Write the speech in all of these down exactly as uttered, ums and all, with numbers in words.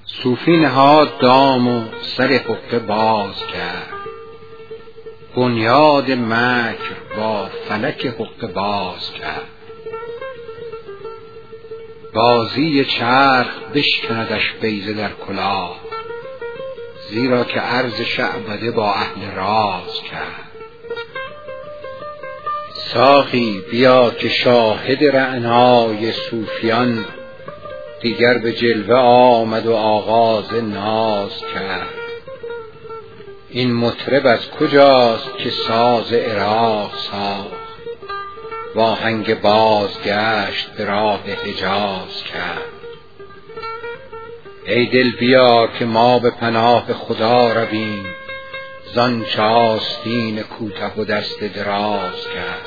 صوفی نهاد دام و سر حقه باز کرد، بنیاد مکر با فلک حقه باز کرد. بازی چرخ بشکندش بیضه در کلاه، زیرا که عرض شعبده با اهل راز کرد. ساقی بیا که شاهد رعنای صوفیان، دیگر به جلوه آمد و آغاز ناز کرد. این مطرب از کجاست که ساز عراق ساخت، و آهنگ بازگشت به راه حجاز کرد. ای دل بیا که ما به پناه خدا رویم، زان چه آستین کوته و دست دراز کرد.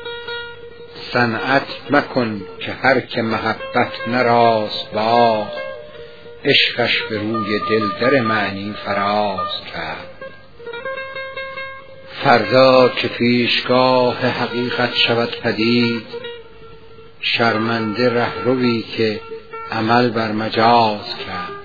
صنعت مکن که هر که محبت نراست باخت، عشقش به روی دل در معنی فراز کرد. فردا که پیشگاه حقیقت شود پدید، شرمنده رهروی که عمل بر مجاز کرد.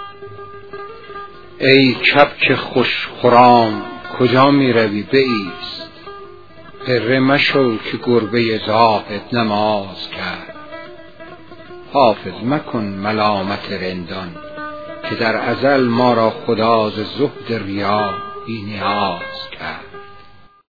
ای کبک خوش خرام کجا می روی بایست، غره مشو که گربه زاهد نماز کرد. حافظ مکن ملامت رندان که در ازل ما را خدا ز زهد ریا بی نیاز کرد.